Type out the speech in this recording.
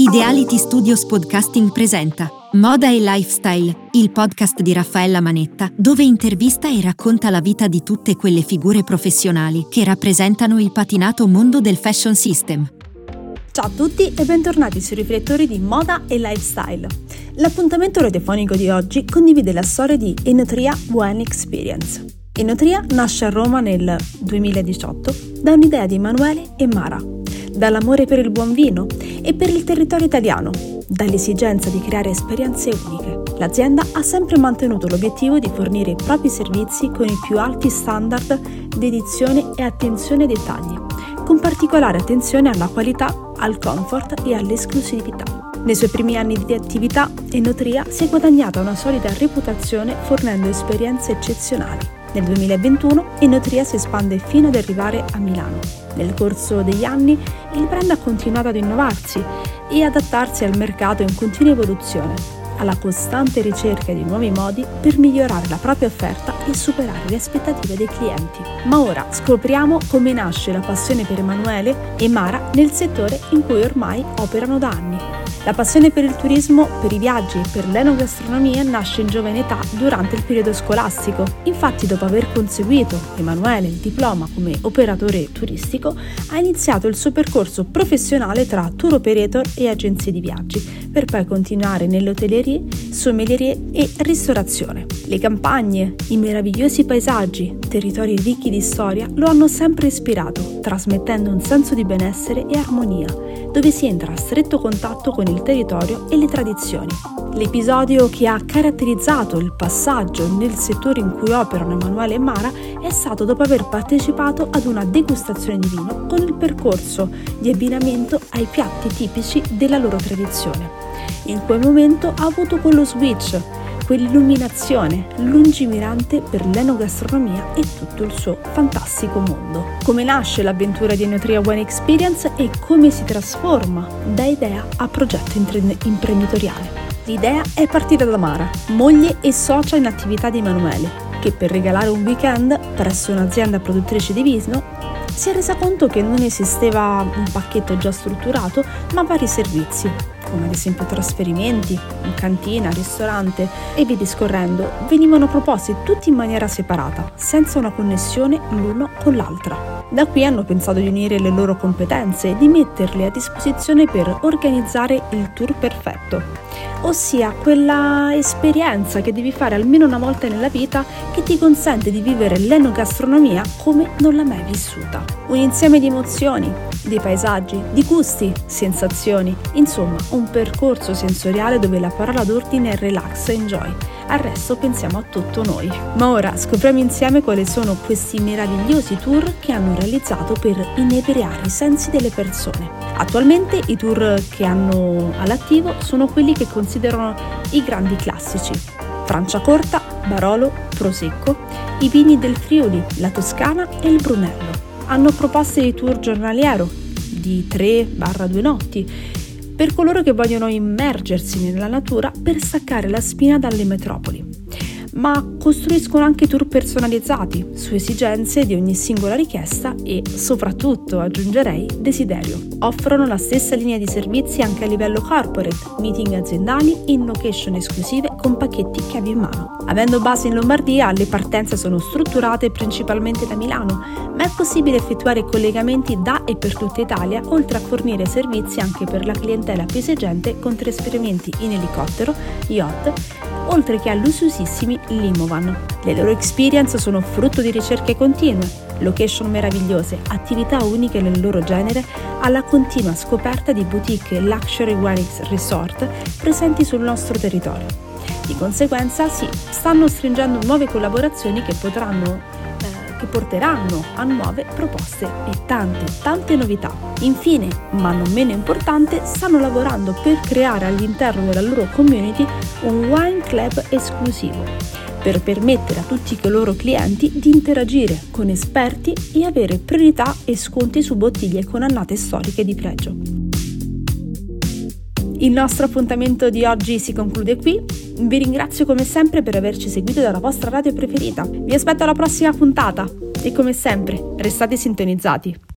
Ideality Studios Podcasting presenta Moda e Lifestyle, il podcast di Raffaella Manetta, dove intervista e racconta la vita di tutte quelle figure professionali che rappresentano il patinato mondo del fashion system. Ciao a tutti e bentornati sui riflettori di Moda e Lifestyle. L'appuntamento radiofonico di oggi condivide la storia di Enotria Wine Experience. Enotria nasce a Roma nel 2018 da un'idea di Emanuele e Mara, dall'amore per il buon vino e per il territorio italiano, dall'esigenza di creare esperienze uniche. L'azienda ha sempre mantenuto l'obiettivo di fornire i propri servizi con i più alti standard di edizione e attenzione ai dettagli, con particolare attenzione alla qualità, al comfort e all'esclusività. Nei suoi primi anni di attività, Enotria si è guadagnata una solida reputazione fornendo esperienze eccezionali. Nel 2021 Enotria si espande fino ad arrivare a Milano. Nel corso degli anni il brand ha continuato ad innovarsi e adattarsi al mercato in continua evoluzione, alla costante ricerca di nuovi modi per migliorare la propria offerta e superare le aspettative dei clienti. Ma ora scopriamo come nasce la passione per Emanuele e Mara nel settore in cui ormai operano da anni. La passione per il turismo, per i viaggi e per l'enogastronomia nasce in giovane età durante il periodo scolastico. Infatti, dopo aver conseguito Emanuele il diploma come operatore turistico, ha iniziato il suo percorso professionale tra tour operator e agenzie di viaggi, per poi continuare nell'hotellerie, sommelierie e ristorazione. Le campagne, i meravigliosi paesaggi, territori ricchi di storia lo hanno sempre ispirato, trasmettendo un senso di benessere e armonia, dove si entra a stretto contatto con il territorio e le tradizioni. L'episodio che ha caratterizzato il passaggio nel settore in cui operano Emanuele e Mara è stato dopo aver partecipato ad una degustazione di vino con il percorso di abbinamento ai piatti tipici della loro tradizione. In quel momento ha avuto quello switch, quell'illuminazione lungimirante per l'enogastronomia e tutto il suo fantastico mondo. Come nasce l'avventura di Enotria Wine Experience e come si trasforma da idea a progetto imprenditoriale. L'idea è partita da Mara, moglie e socia in attività di Emanuele, che per regalare un weekend presso un'azienda produttrice di vino si è resa conto che non esisteva un pacchetto già strutturato, ma vari servizi, come ad esempio trasferimenti, cantina, ristorante e via discorrendo, venivano proposti tutti in maniera separata, senza una connessione l'uno con l'altra. Da qui hanno pensato di unire le loro competenze e di metterle a disposizione per organizzare il tour perfetto, ossia quella esperienza che devi fare almeno una volta nella vita che ti consente di vivere l'enogastronomia come non l'hai mai vissuta. Un insieme di emozioni, di paesaggi, di gusti, sensazioni, insomma un percorso sensoriale dove la parola d'ordine è relax e enjoy. Al resto pensiamo a tutto noi. Ma ora scopriamo insieme quali sono questi meravigliosi tour che hanno realizzato per inebriare i sensi delle persone. Attualmente i tour che hanno all'attivo sono quelli che considerano i grandi classici: Franciacorta, Barolo, Prosecco, i vini del Friuli, la Toscana e il Brunello. Hanno proposte di tour giornaliero di 3-2 notti per coloro che vogliono immergersi nella natura per staccare la spina dalle metropoli, ma costruiscono anche tour personalizzati su esigenze di ogni singola richiesta e, soprattutto, aggiungerei, desiderio. Offrono la stessa linea di servizi anche a livello corporate, meeting aziendali in location esclusive con pacchetti chiavi in mano. Avendo base in Lombardia, le partenze sono strutturate principalmente da Milano, ma è possibile effettuare collegamenti da e per tutta Italia, oltre a fornire servizi anche per la clientela più esigente con trasferimenti in elicottero, yacht, oltre che a lussuosissimi limovan. Le loro experience sono frutto di ricerche continue, location meravigliose, attività uniche nel loro genere, alla continua scoperta di boutique luxury wine resort presenti sul nostro territorio. Di conseguenza stanno stringendo nuove collaborazioni che porteranno a nuove proposte e tante novità. Infine, ma non meno importante, stanno lavorando per creare all'interno della loro community un wine club esclusivo, per permettere a tutti i loro clienti di interagire con esperti e avere priorità e sconti su bottiglie con annate storiche di pregio. Il nostro appuntamento di oggi si conclude qui. Vi ringrazio come sempre per averci seguito dalla vostra radio preferita. Vi aspetto alla prossima puntata e come sempre restate sintonizzati.